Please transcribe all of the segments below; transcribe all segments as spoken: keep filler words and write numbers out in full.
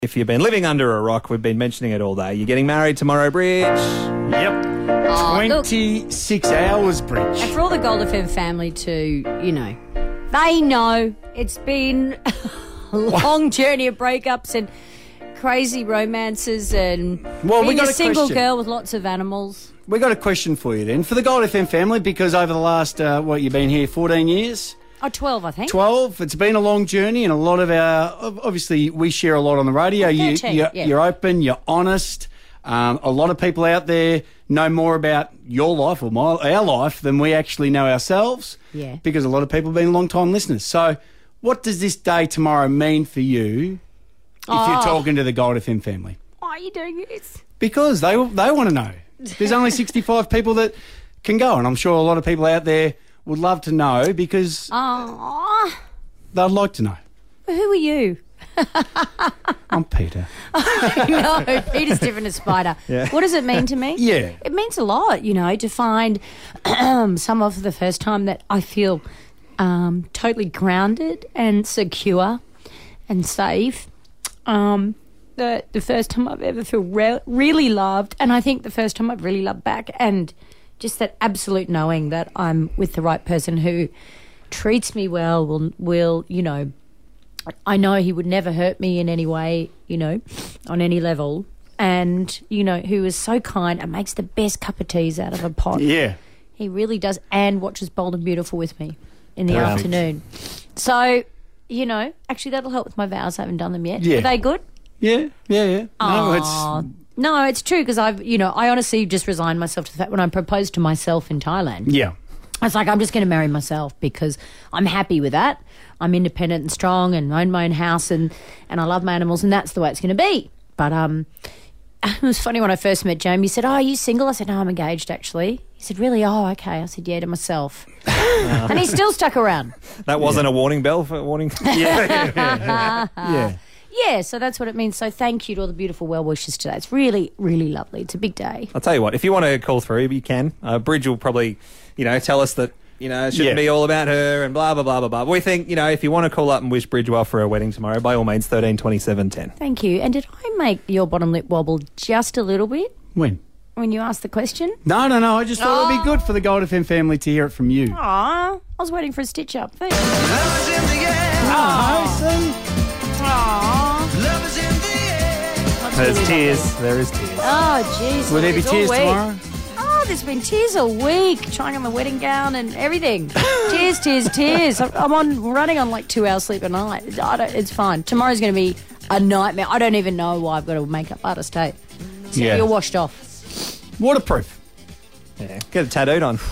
If you've been living under a rock, we've been mentioning it all day. You're getting married tomorrow, Bridge. Yep. Oh, twenty-six look, hours, Bridge. And for all the Gold F M family too, you know, they know it's been a long journey of breakups and crazy romances and Well, we being got a a single question. girl with lots of animals. We got a question for you then. For the Gold F M family, because over the last, uh, what, you've been here fourteen years? Oh, twelve, I think. twelve. It's been a long journey, and a lot of our, obviously, we share a lot on the radio. You, thirteen, you're, yeah. you're open, you're honest. Um, a lot of people out there know more about your life or my, our life than we actually know ourselves. Yeah. Because a lot of people have been long-time listeners. So what does this day tomorrow mean for you if Oh. you're talking to the Gold F M family? Why are you doing this? Because they they want to know. There's only sixty-five people that can go, and I'm sure a lot of people out there would love to know because Oh, they'd like to know. who are you? I'm Peter. No, Peter's different as Spider. Yeah. What does it mean to me? Yeah. It means a lot, you know, to find someone for the first time that I feel um, totally grounded and secure and safe. Um, the the first time I've ever feel re- really loved, and I think the first time I've really loved back, and just that absolute knowing that I'm with the right person who treats me well, will will you know. I know he would never hurt me in any way, you know, on any level. And, you know, who is so kind and makes the best cup of teas out of a pot. Yeah. He really does. And watches Bold and Beautiful with me in the Perfect. afternoon. So, you know, actually that'll help with my vows. I haven't done them yet. Yeah. Are they good? Yeah, yeah, yeah. No, Aw. it's... No, it's true because I've, you know, I honestly just resigned myself to the fact when I proposed to myself in Thailand. Yeah. I was like, I'm just going to marry myself because I'm happy with that. I'm independent and strong and own my own house and, and I love my animals and that's the way it's going to be. But um, it was funny when I first met Jamie. He said, oh, are you single? I said, no, I'm engaged actually. He said, really? Oh, okay. I said, yeah, to myself. And he still stuck around. That wasn't a warning bell for warning. Yeah. Yeah, so that's what it means. So thank you to all the beautiful well wishes today. It's really, really lovely. It's a big day. I'll tell you what, if you want to call through, you can. Uh, Bridge will probably, you know, tell us that, you know, it shouldn't Yeah. be all about her and blah, blah, blah, blah, blah. But we think, you know, if you want to call up and wish Bridge well for her wedding tomorrow, by all means, thirteen twenty-seven ten. Thank you. And did I make your bottom lip wobble just a little bit When? when you asked the question? No, no, no. I just thought it'd be good for the Gold F M family to hear it from you. Aw, I was waiting for a stitch up. Thanks. Oh, see? Aw. There's tears. There is tears. Oh, jeez. Will there be It's all tears week. tomorrow? Oh, there's been tears all week. Trying on my wedding gown and everything. tears, tears, tears. I'm I'm on running on like two hours sleep a night. I don't, it's fine. Tomorrow's going to be a nightmare. I don't even know why I've got a makeup artist, hey. So Yeah. you're washed off. Waterproof. Yeah, get it tattooed on.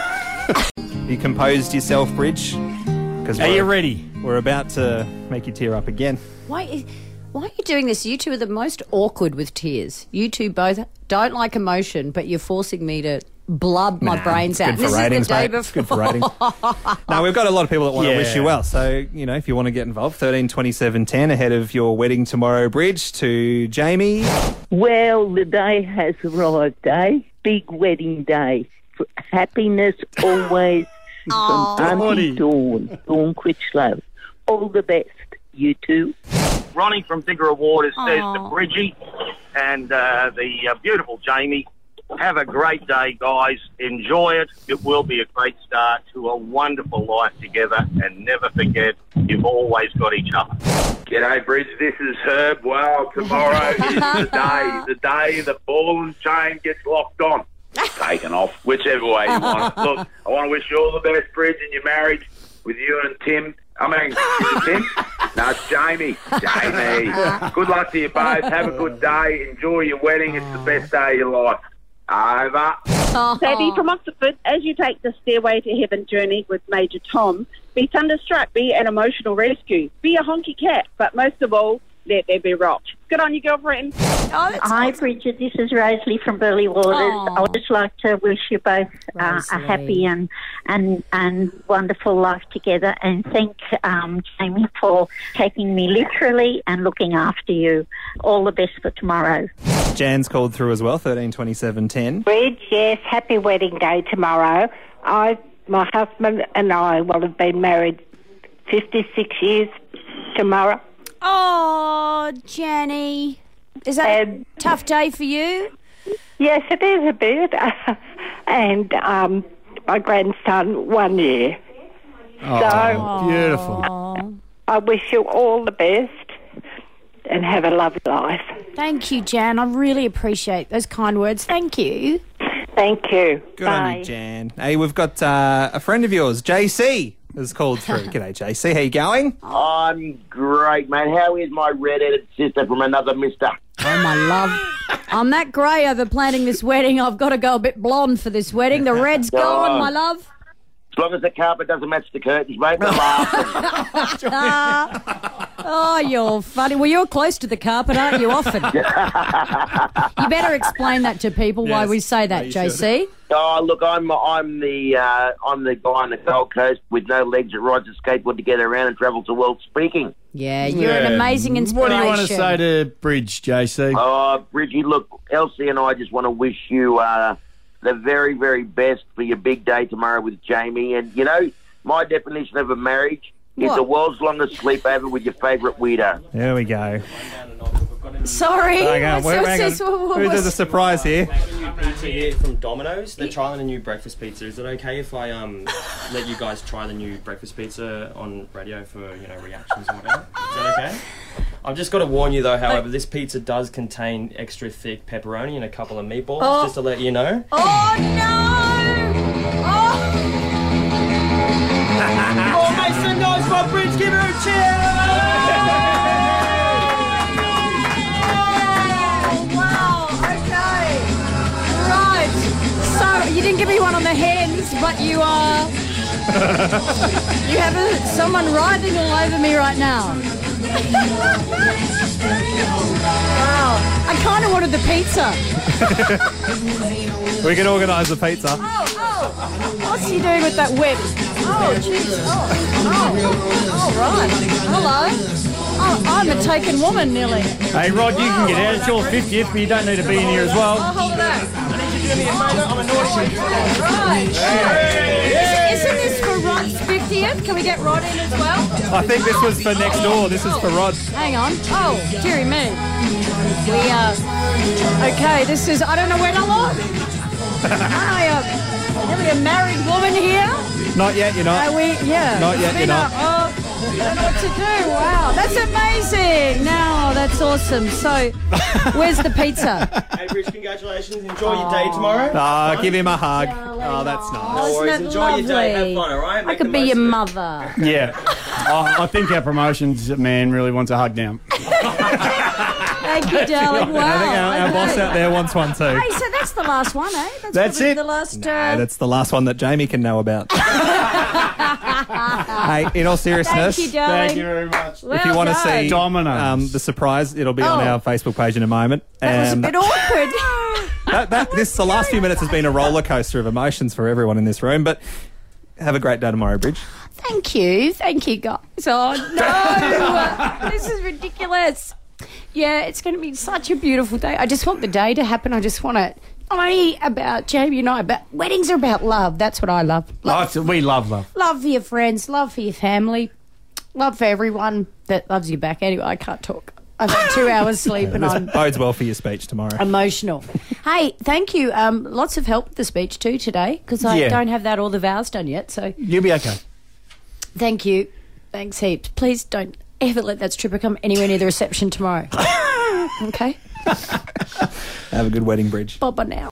You composed yourself, Bridge? Because Are you ready? We're about to make you tear up again. Why, is- why are you doing this? You two are the most awkward with tears. You two both don't like emotion, but you're forcing me to blub my Nah, brains it's out. good for This ratings, is the day mate. It's before. good for ratings. No, we've got a lot of people that want to Yeah. wish you well. So, you know, if you want to get involved, thirteen twenty-seven ten ahead of your wedding tomorrow, Bridge, to Jamie. Well, the day has arrived, eh? Big wedding day. For happiness always from Auntie Dawn, Dawn Critchlow. All the best, you two. Ronnie from Digger Waters says to Aw. Bridgie and uh, the uh, beautiful Jamie, have a great day, guys. Enjoy it. It will be a great start to a wonderful life together. And never forget, you've always got each other. G'day, Bridge. This is Herb. Well, tomorrow is the day, the day the ball and chain gets locked on. Taken off, whichever way you want it. Look, I want to wish you all the best, Bridge, in your marriage with you and Tim. I mean, is it Tim? No, it's Jamie. Jamie. Good luck to you both. Have a good day. Enjoy your wedding. It's the best day of your life. Over. Sadie from Oxford, as you take the Stairway to Heaven journey with Major Tom, be thunderstruck, be an emotional rescue, be a honky cat, but most of all, let there be rock. Good on you, girlfriend. Oh, that's Hi, awesome. Bridget. This is Rosalie from Burley Waters. Aw. I would just like to wish you both uh, a Rosalie. happy and, and and wonderful life together, and thank um, Jamie for taking me literally and looking after you. All the best for tomorrow. Jan's called through as well, thirteen twenty-seven ten. Bridge, yes, happy wedding day tomorrow. I, my husband and I will have been married fifty-six years tomorrow. Oh, Jenny. Is that Um, a tough day for you? Yes, it is a bit. and um, my grandson, one year. Oh, beautiful. Oh, I wish you all the best and have a lovely life. thank you, Jan. I really appreciate those kind words. Thank you. Thank you. Good Bye. on you, Jan. Hey, we've got uh, a friend of yours, J C, has called through. G'day, J C. How you going? I'm great, mate. How is my red-headed sister from another mister? Oh, my love. I'm that grey over planning this wedding. I've got to go a bit blonde for this wedding. The red's gone, my love. As long as the carpet doesn't match the curtains, mate, we're laughing. Oh, you're funny. Well, you're close to the carpet, aren't you, often? You better explain that to people why Yes. we say that, No, you J C. Oh, look, I'm I'm the uh, I'm the guy on the Gold Coast with no legs that rides a skateboard to get around and travels the world speaking. Yeah, you're an amazing inspiration. What do you want to say to Bridge, J C? Oh, Bridgie, look, Elsie and I just want to wish you uh, the very, very best for your big day tomorrow with Jamie. And, you know, my definition of a marriage is What? the world's longest sleepover with your favourite weirdo. There we go. Sorry. Hang on, What's- wait, what's hang on. this? What- what- Who's what's- the surprise here? New pizza here from Domino's. They're trialing a new breakfast pizza. Is it okay if I um let you guys try the new breakfast pizza on radio for, you know, reactions or whatever? Is that okay? I've just got to warn you though, however, this pizza does contain extra thick pepperoni and a couple of meatballs, Oh. just to let you know. Oh, no! Oh! Oh, make some noise for Bridge. Give her a cheer. Wow, okay. Right. So, you didn't give me one on the hands, but you are... you have a, someone writhing all over me right now. Wow. I kind of wanted the pizza. We can organise the pizza. Oh, oh. What's he doing with that whip? Oh, jeez. Oh, oh. Oh, right. Hello. Oh, I'm a taken woman, nearly. Hey, Rod, you can get out. It's your fiftieth, but you don't need to be in here as well. Oh, hold that. Right. Is, isn't this for Rod's fiftieth? Can we get Rod in as well? I think this was for next door. This is for Rod. Hang on. Oh, dearie me. We, uh... Okay, this is... I don't know where to look. Am I a... Are we a married woman here? Not yet, you're not. Are we... Yeah. Not yet, It's you're been not. a- oh, I don't know what to do. Wow, that's amazing. Now, that's awesome. So, where's the pizza? Hey, Bridge, congratulations. Enjoy your day tomorrow. Ah, give him a hug. Darling. Oh, that's nice. Oh, worries. isn't it Enjoy your day. Have lovely? fun, all right? I Make could the be most your of it. mother. Yeah. I, I think our promotions man really wants a hug now. Thank you, darling. Wow. I think our, our okay. boss out there wants one too. Hey, so that's the last one, eh? That's, That's probably it. the last... Nah, Uh, that's the last one that Jamie can know about. Hey, in all seriousness, Thank you, darling. Thank you very much. Well if you want to done. see Domino's. um, the surprise, it'll be on Oh. our Facebook page in a moment. That was a Um, bit awkward. that, that, this the last few minutes has been a roller coaster of emotions for everyone in this room. But have a great day tomorrow, Bridge. Thank you. Thank you, guys. Oh, no. This is ridiculous. Yeah, it's going to be such a beautiful day. I just want the day to happen. I just want it. Only about Jamie and I, but weddings are about love. That's what I love. Oh, Love, it's- we love love. love for your friends, love for your family, love for everyone that loves you back. Anyway, I can't talk. I've had two hours sleep and This I'm bodes well for your speech tomorrow. emotional. Hey, thank you. Um, lots of help with the speech too today because I Yeah. don't have that all the vows done yet. So You'll be okay. thank you. Thanks heaps. Please don't ever let that stripper come anywhere near the reception tomorrow. Okay? Have a good wedding, Bridge. Bye bye now.